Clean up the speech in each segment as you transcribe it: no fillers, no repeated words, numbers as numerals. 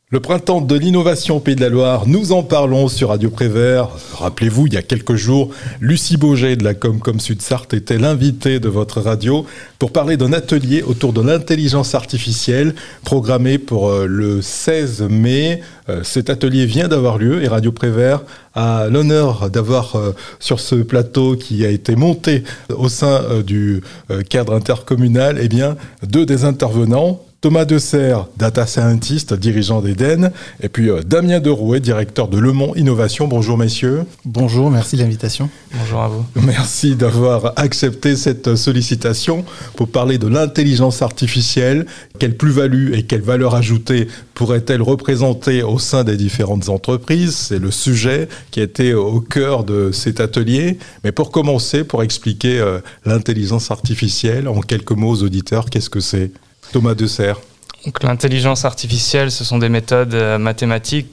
Le printemps de l'innovation au Pays de la Loire, nous en parlons sur Radio Prévert. Rappelez-vous, il y a quelques jours, Lucie Bauget de la Comcom Sud-Sarthe était l'invitée de votre radio pour parler d'un atelier autour de l'intelligence artificielle programmé pour le 16 mai. Cet atelier vient d'avoir lieu et Radio Prévert a l'honneur d'avoir sur ce plateau qui a été monté au sein du cadre intercommunal, deux des intervenants. Thomas Desserre, data scientist, dirigeant d'Eden, et puis Damien Derouet, directeur de Le Mont Innovation. Bonjour messieurs. Bonjour, merci de l'invitation. Bonjour à vous. Merci d'avoir accepté cette sollicitation pour parler de l'intelligence artificielle. Quelle plus-value et quelle valeur ajoutée pourrait-elle représenter au sein des différentes entreprises? C'est le sujet qui a été au cœur de cet atelier. Mais pour commencer, pour expliquer l'intelligence artificielle, en quelques mots aux auditeurs, qu'est-ce que c'est? Thomas Desserre. Donc, l'intelligence artificielle, ce sont des méthodes mathématiques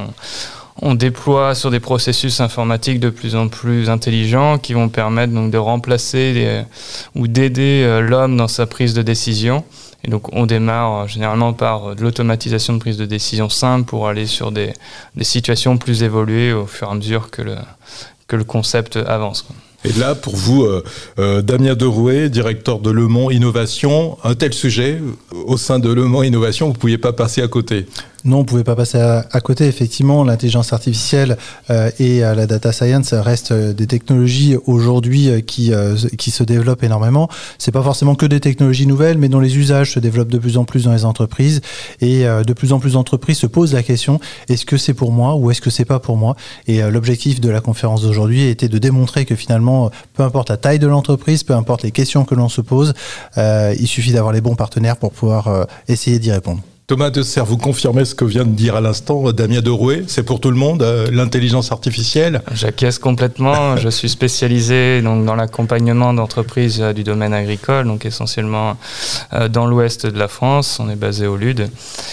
qu'on déploie sur des processus informatiques de plus en plus intelligents qui vont permettre donc, de remplacer ou d'aider l'homme dans sa prise de décision. Et donc on démarre généralement par de l'automatisation de prise de décision simple pour aller sur des situations plus évoluées au fur et à mesure que le concept avance. Et là, pour vous, Damien Derouet, directeur de Le Mont Innovation, un tel sujet, au sein de Le Mont Innovation, vous ne pouviez pas passer à côté. Non, on ne pouvait pas passer à côté. Effectivement, l'intelligence artificielle et la data science restent des technologies aujourd'hui qui se développent énormément. C'est pas forcément que des technologies nouvelles, mais dont les usages se développent de plus en plus dans les entreprises. Et de plus en plus d'entreprises se posent la question, est-ce que c'est pour moi ou est-ce que c'est pas pour moi? Et l'objectif de la conférence d'aujourd'hui était de démontrer que finalement, peu importe la taille de l'entreprise, peu importe les questions que l'on se pose, il suffit d'avoir les bons partenaires pour pouvoir essayer d'y répondre. Thomas Desserre, vous confirmez ce que vient de dire à l'instant Damien Derouet? C'est pour tout le monde, l'intelligence artificielle? J'acquiesce complètement. Je suis spécialisé donc, dans l'accompagnement d'entreprises du domaine agricole, donc essentiellement dans l'ouest de la France. On est basé au LUD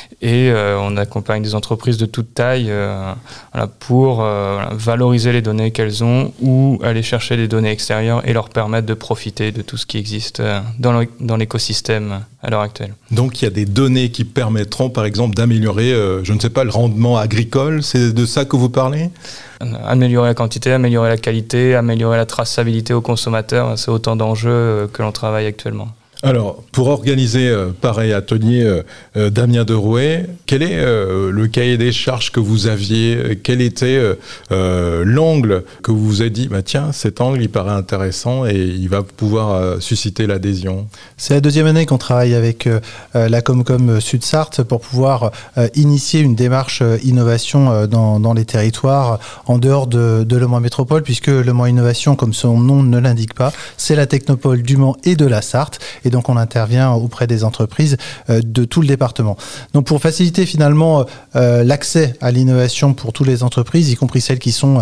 et on accompagne des entreprises de toute taille pour valoriser les données qu'elles ont ou aller chercher des données extérieures et leur permettre de profiter de tout ce qui existe dans l'écosystème à l'heure actuelle. Donc il y a des données qui permettront par exemple d'améliorer, le rendement agricole, c'est de ça que vous parlez? Améliorer la quantité, améliorer la qualité, améliorer la traçabilité aux consommateurs, c'est autant d'enjeux que l'on travaille actuellement. Alors, pour organiser pareil atelier, Damien Derouet, quel est le cahier des charges que vous aviez? Quel était l'angle que vous vous êtes dit, tiens, cet angle, il paraît intéressant et il va pouvoir susciter l'adhésion? C'est la deuxième année qu'on travaille avec la Comcom Sud-Sarthe pour pouvoir initier une démarche innovation dans les territoires en dehors de Le Mans Métropole, puisque Le Mans Innovation, comme son nom ne l'indique pas, c'est la technopole du Mans et de la Sarthe. Et donc, on intervient auprès des entreprises de tout le département. Donc, pour faciliter finalement l'accès à l'innovation pour toutes les entreprises, y compris celles qui sont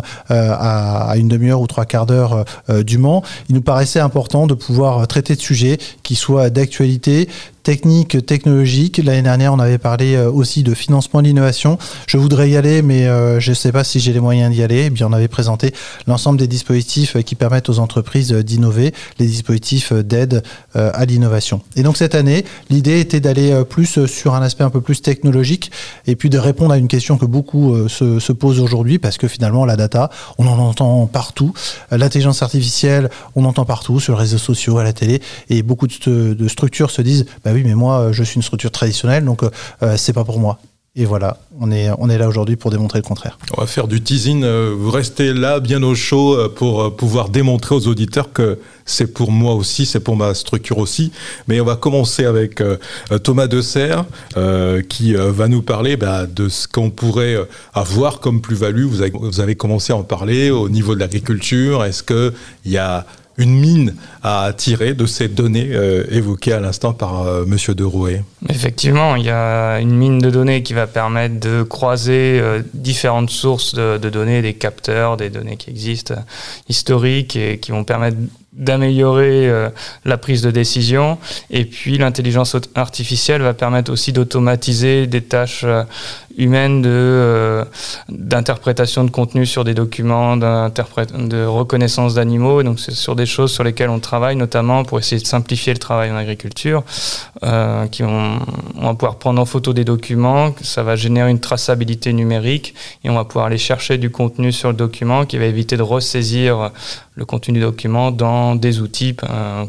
à une demi-heure ou trois quarts d'heure du Mans, il nous paraissait important de pouvoir traiter de sujets qui soient d'actualité, technique, technologique. L'année dernière, on avait parlé aussi de financement de l'innovation. Je voudrais y aller, mais je ne sais pas si j'ai les moyens d'y aller. Et bien, on avait présenté l'ensemble des dispositifs qui permettent aux entreprises d'innover, les dispositifs d'aide à l'innovation. Et donc, cette année, l'idée était d'aller plus sur un aspect un peu plus technologique et puis de répondre à une question que beaucoup se posent aujourd'hui parce que finalement, la data, on en entend partout. L'intelligence artificielle, on entend partout, sur les réseaux sociaux, à la télé. Et beaucoup de structures se disent oui, mais moi, je suis une structure traditionnelle, donc c'est pas pour moi. Et voilà, on est là aujourd'hui pour démontrer le contraire. On va faire du teasing. Vous restez là, bien au chaud, pour pouvoir démontrer aux auditeurs que c'est pour moi aussi, c'est pour ma structure aussi. Mais on va commencer avec Thomas Desserre, qui va nous parler de ce qu'on pourrait avoir comme plus-value. Vous avez commencé à en parler au niveau de l'agriculture. Est-ce qu'il y a une mine à tirer de ces données évoquées à l'instant par Monsieur Derouet? Effectivement, il y a une mine de données qui va permettre de croiser différentes sources de données, des capteurs, des données qui existent historiques et qui vont permettre d'améliorer la prise de décision. Et puis l'intelligence artificielle va permettre aussi d'automatiser des tâches humaines d'interprétation de contenu sur des documents, de reconnaissance d'animaux. Donc c'est sur des choses sur lesquelles on travaille, notamment pour essayer de simplifier le travail en agriculture, on va pouvoir prendre en photo des documents, ça va générer une traçabilité numérique et on va pouvoir aller chercher du contenu sur le document qui va éviter de ressaisir le contenu du document dans des outils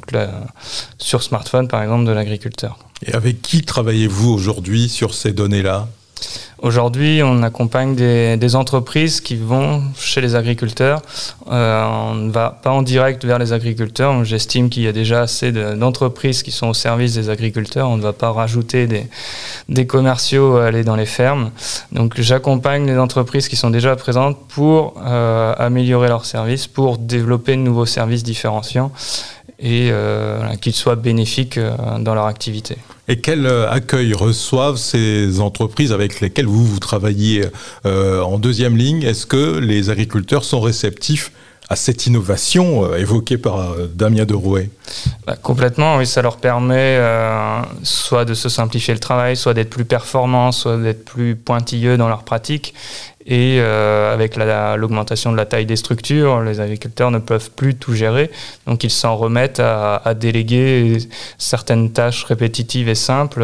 sur smartphone par exemple de l'agriculteur. Et avec qui travaillez-vous aujourd'hui sur ces données-là ? Aujourd'hui, on accompagne des entreprises qui vont chez les agriculteurs. On ne va pas en direct vers les agriculteurs. J'estime qu'il y a déjà assez d'entreprises qui sont au service des agriculteurs. On ne va pas rajouter des commerciaux à aller dans les fermes. Donc j'accompagne les entreprises qui sont déjà présentes pour améliorer leurs services, pour développer de nouveaux services différenciants et qu'ils soient bénéfiques dans leur activité. Et quel accueil reçoivent ces entreprises avec lesquelles vous travaillez en deuxième ligne ? Est-ce que les agriculteurs sont réceptifs à cette innovation évoquée par Damien Derouet ? Complètement, oui, ça leur permet soit de se simplifier le travail, soit d'être plus performants, soit d'être plus pointilleux dans leur pratique. Et avec l'augmentation de la taille des structures, les agriculteurs ne peuvent plus tout gérer. Donc ils s'en remettent à déléguer certaines tâches répétitives et simples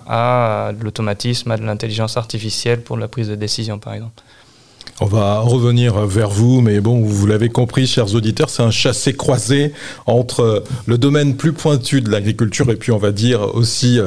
à de l'automatisme, à de l'intelligence artificielle pour la prise de décision par exemple. On va revenir vers vous, mais bon, vous l'avez compris, chers auditeurs, c'est un chassé-croisé entre le domaine plus pointu de l'agriculture et puis on va dire aussi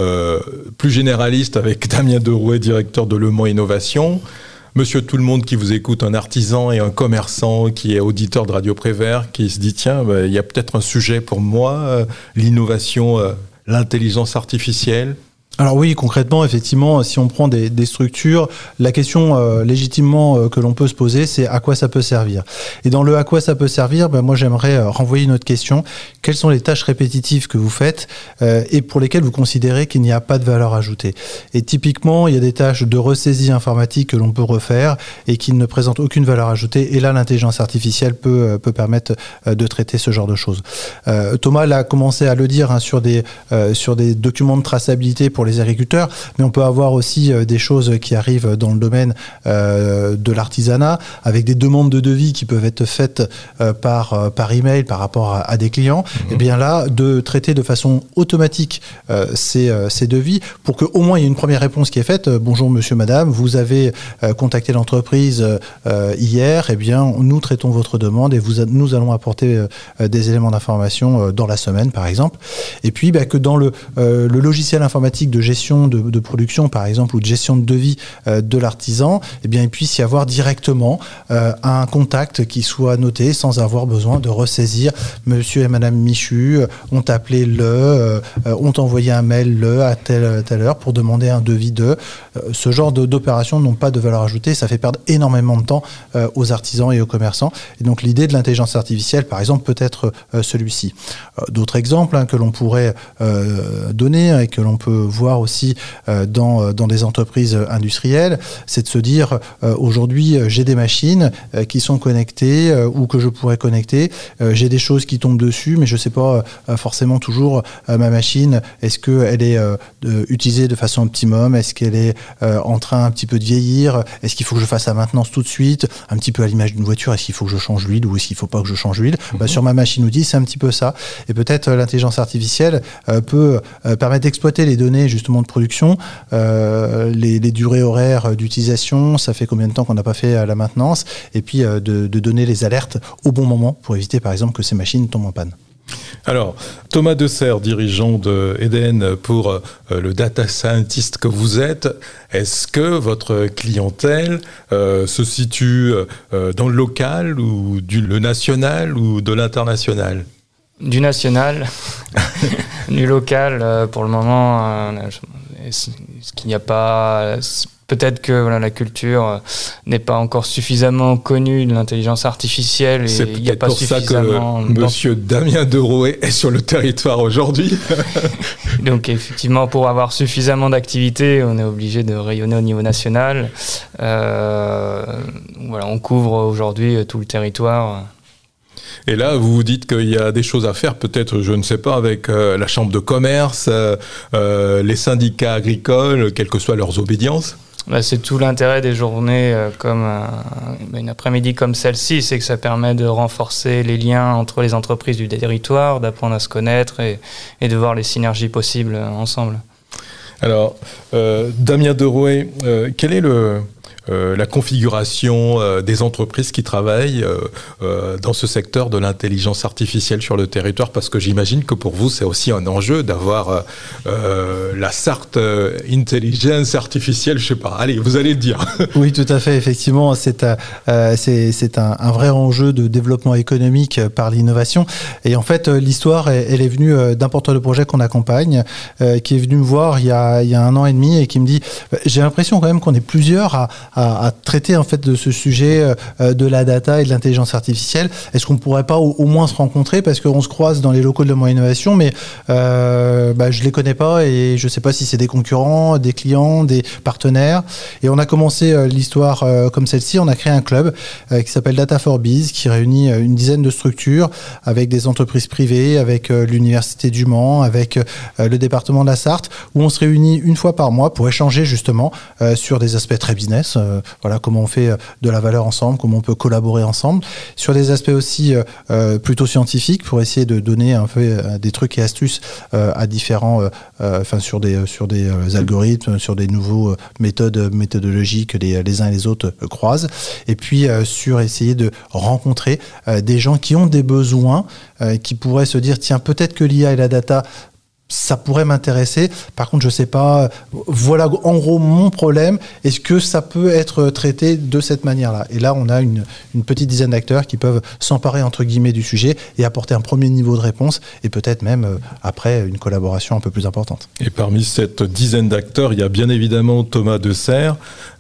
plus généraliste avec Damien Derouet, directeur de Le Mans Innovation. Monsieur tout le monde qui vous écoute, un artisan et un commerçant qui est auditeur de Radio Prévert, qui se dit tiens, il y a peut-être un sujet pour moi, l'innovation, l'intelligence artificielle. Alors oui, concrètement, effectivement, si on prend des structures, la question légitimement que l'on peut se poser, c'est à quoi ça peut servir. Et dans le à quoi ça peut servir, moi j'aimerais renvoyer une autre question. Quelles sont les tâches répétitives que vous faites et pour lesquelles vous considérez qu'il n'y a pas de valeur ajoutée ? Et typiquement, il y a des tâches de ressaisie informatique que l'on peut refaire et qui ne présentent aucune valeur ajoutée. Et là, l'intelligence artificielle peut permettre de traiter ce genre de choses. Thomas l'a commencé à le dire sur des documents de traçabilité pour les agriculteurs, mais on peut avoir aussi des choses qui arrivent dans le domaine de l'artisanat, avec des demandes de devis qui peuvent être faites par email par rapport à des clients. Et bien là, de traiter de façon automatique ces devis pour qu'au moins il y ait une première réponse qui est faite. Bonjour monsieur, madame, vous avez contacté l'entreprise hier, et bien nous traitons votre demande et nous allons apporter des éléments d'information dans la semaine par exemple. Et puis que dans le logiciel informatique de gestion de production par exemple ou de gestion de devis de l'artisan, eh bien il puisse y avoir directement un contact qui soit noté sans avoir besoin de ressaisir monsieur et madame Michu ont appelé ont envoyé un mail à telle heure pour demander un devis ce genre d'opérations n'ont pas de valeur ajoutée, ça fait perdre énormément de temps aux artisans et aux commerçants. Et donc l'idée de l'intelligence artificielle par exemple peut être celui-ci. D'autres exemples que l'on pourrait donner et que l'on peut voir aussi dans des entreprises industrielles, c'est de se dire aujourd'hui j'ai des machines qui sont connectées ou que je pourrais connecter, j'ai des choses qui tombent dessus mais je ne sais pas forcément toujours ma machine, est-ce qu'elle est utilisée de façon optimum, est-ce qu'elle est en train un petit peu de vieillir, est-ce qu'il faut que je fasse la maintenance tout de suite, un petit peu à l'image d'une voiture, est-ce qu'il faut que je change l'huile ou est-ce qu'il ne faut pas que je change l'huile. Sur ma machine-outil, c'est un petit peu ça. Et peut-être l'intelligence artificielle peut permettre d'exploiter les données justement de production, les durées horaires d'utilisation, ça fait combien de temps qu'on n'a pas fait la maintenance, et puis de donner les alertes au bon moment pour éviter par exemple que ces machines tombent en panne. Alors, Thomas Desserre, dirigeant de Eden pour le data scientist que vous êtes, est-ce que votre clientèle se situe dans le local ou le national ou de l'international ? Du national, du local, pour le moment, est-ce qu'il n'y a pas... Peut-être que la culture n'est pas encore suffisamment connue de l'intelligence artificielle. C'est peut-être pour ça que monsieur Damien Derouet est sur le territoire aujourd'hui. Donc effectivement, pour avoir suffisamment d'activités, on est obligé de rayonner au niveau national. On couvre aujourd'hui tout le territoire. Et là, vous vous dites qu'il y a des choses à faire, peut-être, je ne sais pas, avec la chambre de commerce, les syndicats agricoles, quelles que soient leurs obédiences. C'est tout l'intérêt des journées comme une après-midi comme celle-ci, c'est que ça permet de renforcer les liens entre les entreprises du territoire, d'apprendre à se connaître et de voir les synergies possibles ensemble. Alors, Damien Derouet, quelle est la configuration des entreprises qui travaillent dans ce secteur de l'intelligence artificielle sur le territoire, parce que j'imagine que pour vous c'est aussi un enjeu d'avoir la Sarthe Intelligence Artificielle, je sais pas, allez, vous allez le dire. Oui, tout à fait, effectivement, c'est un vrai enjeu de développement économique par l'innovation. Et en fait, l'histoire, elle est venue d'un porteur de projet qu'on accompagne, qui est venu me voir il y a 1 an et demi et qui me dit, j'ai l'impression quand même qu'on est plusieurs à traiter en fait de ce sujet de la data et de l'intelligence artificielle. Est-ce qu'on ne pourrait pas au moins se rencontrer, parce qu'on se croise dans les locaux de Le Mans Innovation, mais je les connais pas et je sais pas si c'est des concurrents, des clients, des partenaires. Et on a commencé l'histoire comme celle-ci. On a créé un club qui s'appelle Data for Biz, qui réunit une dizaine de structures avec des entreprises privées, avec l'Université du Mans, avec le département de la Sarthe, où on se réunit une fois par mois pour échanger justement sur des aspects très business. Voilà, comment on fait de la valeur ensemble, comment on peut collaborer ensemble, sur des aspects aussi plutôt scientifiques, pour essayer de donner un peu des trucs et astuces à différents, sur des algorithmes, sur des nouveaux méthodologies que les uns et les autres croisent, et puis sur essayer de rencontrer des gens qui ont des besoins, qui pourraient se dire, tiens, peut-être que l'IA et la data, ça pourrait m'intéresser. Par contre, je sais pas. Voilà, en gros, mon problème. Est-ce que ça peut être traité de cette manière-là? Et là, on a une petite dizaine d'acteurs qui peuvent s'emparer, entre guillemets, du sujet et apporter un premier niveau de réponse, et peut-être même, après, une collaboration un peu plus importante. Et parmi cette dizaine d'acteurs, il y a bien évidemment Thomas Deserre,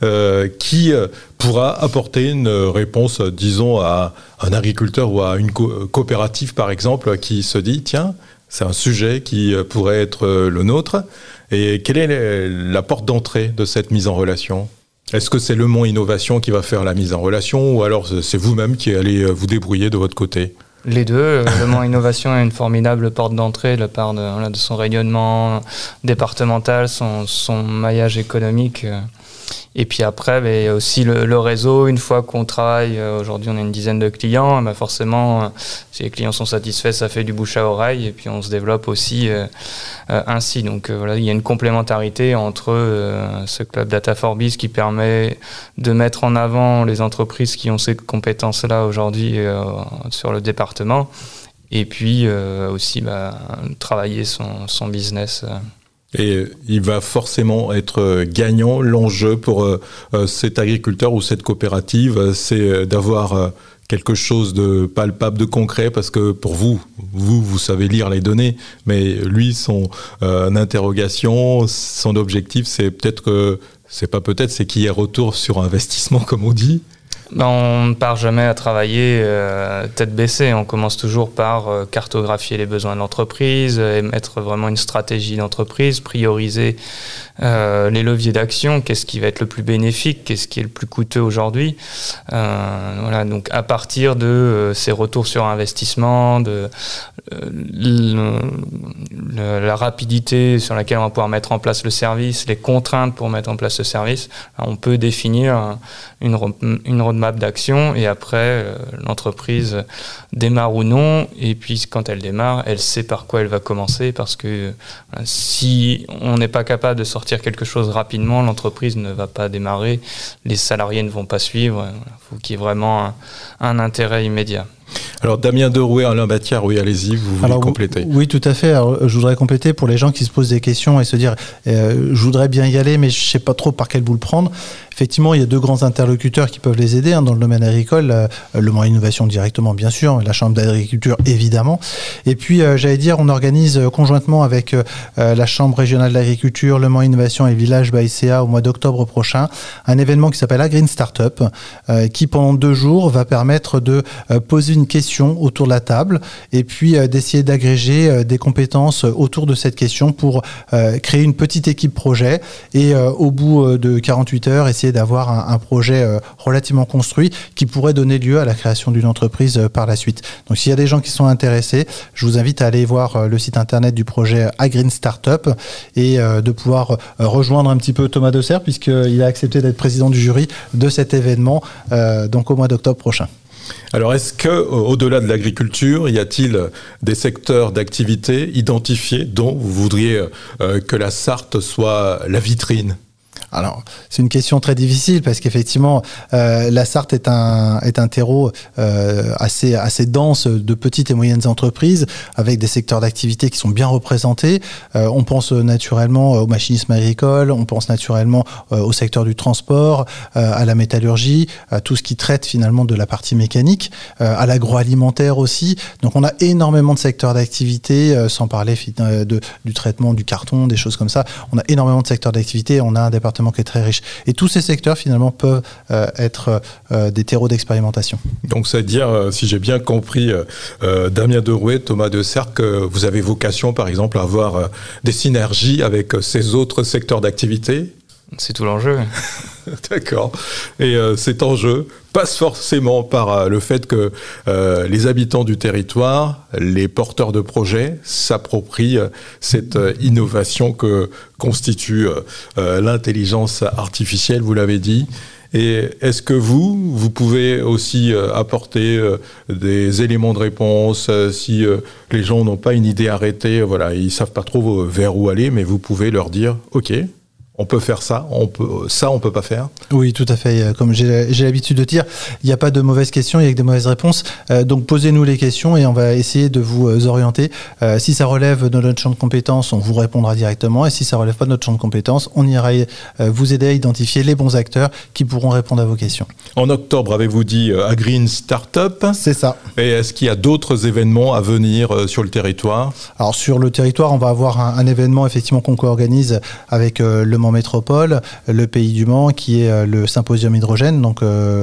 qui pourra apporter une réponse, disons, à un agriculteur ou à une coopérative, par exemple, qui se dit, tiens, c'est un sujet qui pourrait être le nôtre. Et quelle est la porte d'entrée de cette mise en relation? Est-ce que c'est Le Mans Innovation qui va faire la mise en relation, ou alors c'est vous-même qui allez vous débrouiller de votre côté? Les deux. Le Mans Innovation est une formidable porte d'entrée de la part de son rayonnement départemental, son maillage économique. Et puis après, aussi le réseau, une fois qu'on travaille, aujourd'hui on a une dizaine de clients, forcément, si les clients sont satisfaits, ça fait du bouche à oreille, et puis on se développe aussi ainsi. Donc voilà, il y a une complémentarité entre ce club Data for Biz qui permet de mettre en avant les entreprises qui ont ces compétences-là aujourd'hui sur le département, et puis aussi travailler son business. Et il va forcément être gagnant. L'enjeu pour cet agriculteur ou cette coopérative, c'est d'avoir quelque chose de palpable, de concret, parce que pour vous savez lire les données, mais lui, son interrogation, son objectif, c'est c'est qu'il y ait retour sur investissement, comme on dit. On ne part jamais à travailler tête baissée. On commence toujours par cartographier les besoins de l'entreprise, émettre vraiment une stratégie d'entreprise, prioriser les leviers d'action, qu'est-ce qui va être le plus bénéfique, qu'est-ce qui est le plus coûteux aujourd'hui. Voilà, donc à partir de ces retours sur investissement, de la rapidité sur laquelle on va pouvoir mettre en place le service, les contraintes pour mettre en place ce service, on peut définir une roadmap d'action, et après l'entreprise démarre ou non, et puis quand elle démarre, elle sait par quoi elle va commencer, parce que si on n'est pas capable de sortir quelque chose rapidement, l'entreprise ne va pas démarrer, les salariés ne vont pas suivre. Il faut qu'il y ait vraiment un intérêt immédiat. Alors Damien Derouet, Alain Batiard, oui, allez-y, vous voulez compléter? Oui, tout à fait. Alors, je voudrais compléter pour les gens qui se posent des questions et se dire je voudrais bien y aller, mais je ne sais pas trop par quel bout le prendre. Effectivement, il y a 2 grands interlocuteurs qui peuvent les aider dans le domaine agricole. Le Mans Innovation directement, bien sûr, la Chambre d'agriculture, évidemment. Et puis, on organise conjointement avec la Chambre régionale d'agriculture, Le Mans Innovation et Village Baïséa au mois d'octobre prochain, un événement qui s'appelle Agreen Startup, qui pendant 2 jours va permettre de poser une question autour de la table, et puis d'essayer d'agréger des compétences autour de cette question pour créer une petite équipe projet, et au bout de 48 heures, essayer possibilité d'avoir un projet relativement construit qui pourrait donner lieu à la création d'une entreprise par la suite. Donc s'il y a des gens qui sont intéressés, je vous invite à aller voir le site internet du projet Agreen Startup et de pouvoir rejoindre un petit peu Thomas Desserre puisqu'il a accepté d'être président du jury de cet événement donc au mois d'octobre prochain. Alors, est-ce que, au-delà de l'agriculture, y a-t-il des secteurs d'activité identifiés dont vous voudriez que la Sarthe soit la vitrine ? Alors, c'est une question très difficile parce qu'effectivement, la Sarthe est un terreau assez dense de petites et moyennes entreprises avec des secteurs d'activité qui sont bien représentés. On pense naturellement au machinisme agricole, on pense naturellement au secteur du transport, à la métallurgie, à tout ce qui traite finalement de la partie mécanique, à l'agroalimentaire aussi. Donc, on a énormément de secteurs d'activité, sans parler du traitement du carton, des choses comme ça. On a énormément de secteurs d'activité, on a un département qui est très riche. Et tous ces secteurs, finalement, peuvent être des terreaux d'expérimentation. Donc, c'est-à-dire, si j'ai bien compris, Damien Derouet, Thomas Desserre, que vous avez vocation, par exemple, à avoir des synergies avec ces autres secteurs d'activité ? C'est tout l'enjeu. D'accord. Et cet enjeu passe forcément par le fait que les habitants du territoire, les porteurs de projets, s'approprient cette innovation que constitue l'intelligence artificielle, vous l'avez dit. Et est-ce que vous pouvez aussi apporter des éléments de réponse si les gens n'ont pas une idée arrêtée, voilà, ils savent pas trop vers où aller, mais vous pouvez leur dire, OK, on peut faire ça, on peut pas faire. Oui, tout à fait. Comme j'ai l'habitude de dire, il n'y a pas de mauvaises questions, il y a que des mauvaises réponses. Donc posez-nous les questions et on va essayer de vous orienter. Si ça relève de notre champ de compétences, on vous répondra directement. Et si ça relève pas de notre champ de compétences, on ira vous aider à identifier les bons acteurs qui pourront répondre à vos questions. En octobre, avez-vous dit Agreen Startup ? C'est ça. Et est-ce qu'il y a d'autres événements à venir sur le territoire ? Alors sur le territoire, on va avoir un événement effectivement qu'on co-organise avec Le Mans Métropole, le Pays du Mans, qui est le symposium hydrogène, donc le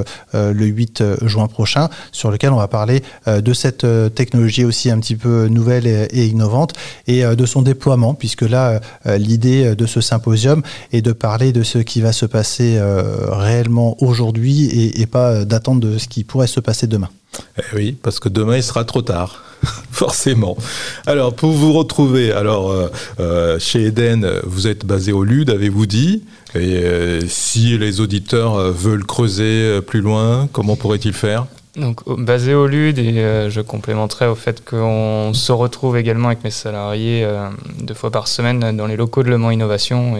8 juin prochain, sur lequel on va parler de cette technologie aussi un petit peu nouvelle et innovante, et de son déploiement, puisque là, l'idée de ce symposium est de parler de ce qui va se passer réellement aujourd'hui et pas d'attendre de ce qui pourrait se passer demain. Eh oui, parce que demain, il sera trop tard. Forcément. Alors, pour vous retrouver, chez Eden, vous êtes basé au LUD, avez-vous dit ? Et si les auditeurs veulent creuser plus loin, comment pourraient-ils faire ? Donc, basé au LUD, et je complémenterai au fait qu'on se retrouve également avec mes salariés 2 fois par semaine dans les locaux de Le Mans Innovation.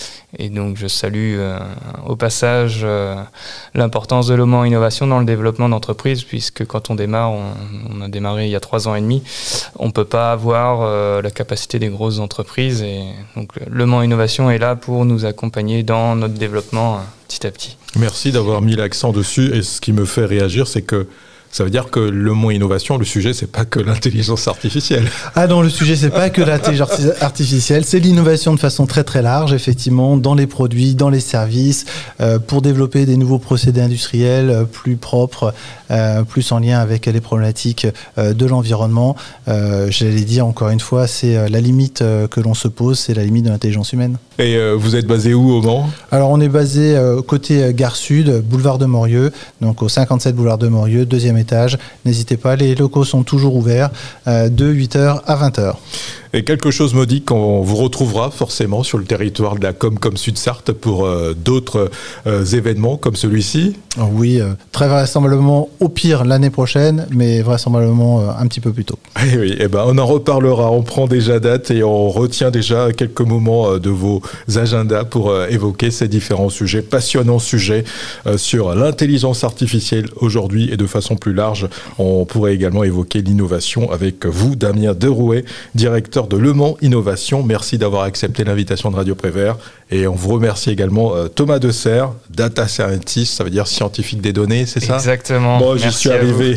Et donc, je salue au passage l'importance de Le Mans Innovation dans le développement d'entreprises, puisque quand on démarre, on a démarré il y a 3 ans et demi, on ne peut pas avoir la capacité des grosses entreprises. Et donc, Le Mans Innovation est là pour nous accompagner dans notre développement petit à petit. Merci d'avoir mis l'accent dessus. Et ce qui me fait réagir, c'est que ça veut dire que Le Mans Innovation, le sujet, c'est pas que l'intelligence artificielle. Ah non, le sujet, c'est pas que l'intelligence artificielle, c'est l'innovation de façon très très large, effectivement, dans les produits, dans les services, pour développer des nouveaux procédés industriels plus propres, plus en lien avec les problématiques de l'environnement. J'allais dire encore une fois, c'est la limite que l'on se pose, c'est la limite de l'intelligence humaine. Et vous êtes basé où au Mans ? Alors on est basé côté Gare Sud, boulevard de Morieux, donc au 57 boulevard de Morieux, 2e étage. N'hésitez pas, les locaux sont toujours ouverts de 8h à 20h. Et quelque chose me dit qu'on vous retrouvera forcément sur le territoire de la Com Sud-Sarthe pour d'autres événements comme celui-ci. Oui, très vraisemblablement au pire l'année prochaine, mais vraisemblablement un petit peu plus tôt. Et oui, on en reparlera, on prend déjà date et on retient déjà quelques moments de vos agendas pour évoquer ces différents sujets, passionnants sujets sur l'intelligence artificielle aujourd'hui et de façon plus large. On pourrait également évoquer l'innovation avec vous, Damien Derouet, directeur de Le Mans Innovation. Merci d'avoir accepté l'invitation de Radio Prévert. Et on vous remercie également Thomas Desserre, Data Scientist, ça veut dire scientifique des données, c'est ça ? Exactement. Bon, j'y suis arrivé.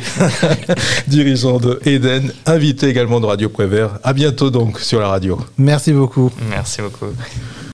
Dirigeant de Eden, invité également de Radio Prévert. À bientôt donc sur la radio. Merci beaucoup. Merci beaucoup.